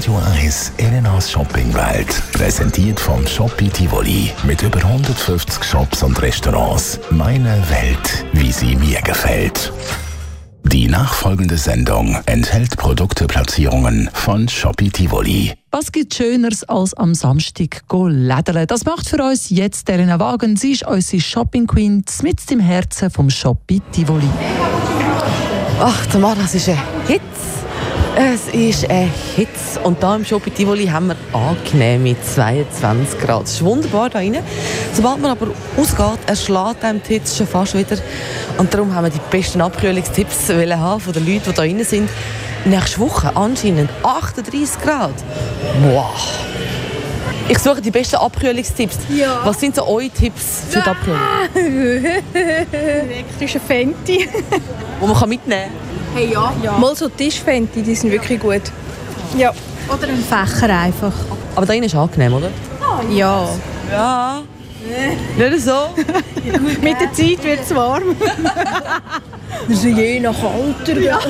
Radio 1 Elenas Shoppingwelt. Präsentiert vom Shoppi Tivoli. Mit über 150 Shops und Restaurants. Meine Welt, wie sie mir gefällt. Die nachfolgende Sendung enthält Produkteplatzierungen von Shoppi Tivoli. Was gibt Schöneres als am Samstag lädeln? Das macht für uns jetzt Elena Wagen. Sie ist unsere Shopping Queen mitten im Herzen vom Shoppi Tivoli. Ach, Tamara, das ist ein Hitz. Es ist ein Hitz. Und hier im Shoppi Tivoli haben wir angenehme 22 Grad. Es ist wunderbar hier rein. Sobald man aber ausgeht, erschlägt einem die Hitze schon fast wieder. Und darum haben wir die besten Abkühlungstipps haben von den Leuten, die hier rein sind. Nächste Woche anscheinend 38 Grad. Wow. Ich suche die besten Abkühlungstipps. Ja. Was sind so eure Tipps für die Abkühlung? Elektrische Fenty. Die man mitnehmen kann? Hey, ja. Mal so Tischfenty, die sind wirklich gut. Ja. Oder ein Fächer einfach. Aber da ist angenehm, oder? Ja. Ja. Nicht so? Mit der Zeit wird es warm. Das ist je nach Alter. Ja.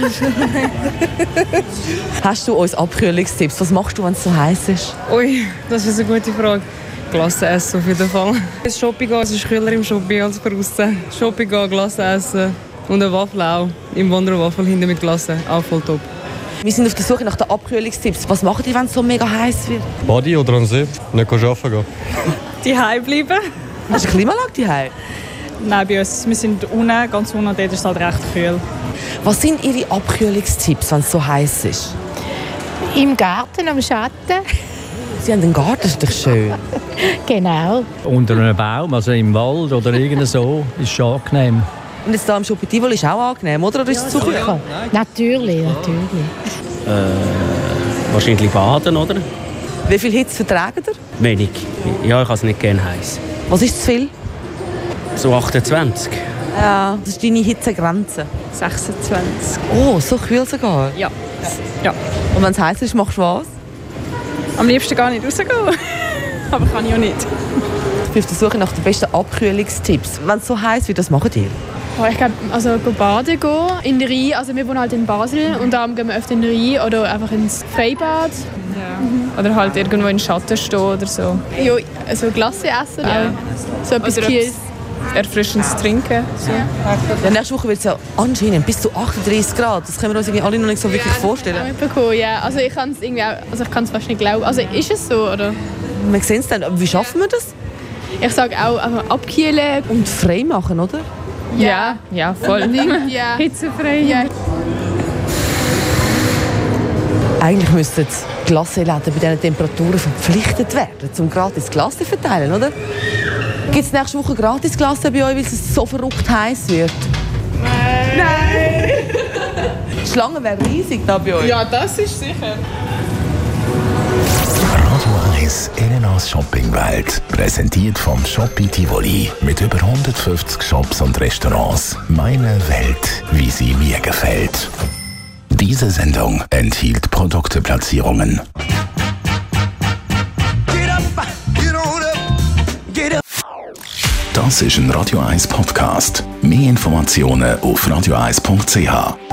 Hast du uns Abkühlungstipps? Was machst du, wenn es so heiß ist? Ui, das ist eine gute Frage. Glasse essen auf jeden Fall. Ins Shopping gehen, es ist kühler im Shopping als draußen. Shopping gehen, Glasse essen und eine Waffel auch. Im Wanderwaffel hinten mit Glasse, auch voll top. Wir sind auf der Suche nach den Abkühlungstipps. Was machen die, wenn es so mega heiß wird? Body oder an See? Nicht arbeiten gehen. Die Heim bleiben? Hast du eine Klimaanlage daheim? Nein, bei uns. Wir sind unten, ganz unten, dort ist es halt recht kühl. Was sind Ihre Abkühlungstipps, wenn es so heiß ist? Im Garten am Schatten. Sie haben einen Garten, das ist doch schön. Genau. Unter einem Baum, also im Wald oder irgend so, ist schon angenehm. Und jetzt hier am Shoppi Tivoli ist auch angenehm, oder? Oder ist es zu kühl? Ja. Natürlich. Wahrscheinlich baden, oder? Wie viel Hitze vertragen ihr? Wenig. Ja, ich habe es nicht gerne heiß. Was ist zu viel? So 28. Ja. Das ist deine Hitzegrenze. 26. Oh, so kühl sogar? Ja. Und wenn es heiß ist, machst du was? Am liebsten gar nicht rausgehen. Aber kann ich auch nicht. Ich bin auf der Suche nach den besten Abkühlungstipps. Wenn es so heiß wird, was macht ihr? Ich glaube, also baden gehen in den Rhein. Also wir wohnen halt in Basel und darum gehen wir öfter in den Rhein oder einfach ins Freibad. Ja. Oder halt irgendwo in den Schatten stehen oder so. Ja, also Glasse essen. Ja. So etwas Kühles. Erfrischendes Trinken. So. Ja, nächste Woche wird es ja anscheinend bis zu 38 Grad. Das können wir uns irgendwie alle noch nicht so wirklich vorstellen. Ja, also ich kann es irgendwie auch, also ich kann es fast nicht glauben. Also ist es so, oder? Wir sehen es dann. Aber wie schaffen wir das? Ich sage auch abkühlen. Und frei machen, oder? Ja, voll. Ja. Hitzefrei. Ja. Eigentlich müssten die Glasseläden bei diesen Temperaturen verpflichtet werden, um gratis Glasse zu verteilen, oder? Gibt es nächste Woche gratis Glasse bei euch, weil es so verrückt heiß wird? Nein! Die Schlange wäre riesig da bei euch. Ja, das ist sicher. Radio 1 Elenas Shoppingwelt. Präsentiert vom Shoppi Tivoli. Mit über 150 Shops und Restaurants. Meine Welt, wie sie mir gefällt. Diese Sendung enthielt Produkteplatzierungen. Das ist ein Radio 1 Podcast. Mehr Informationen auf radio1.ch.